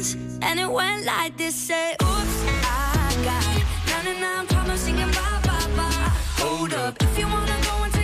seconds, and it went like this. Say, oops, I got 99 problems singing bye, bye, bye. Hold up, if you wanna go into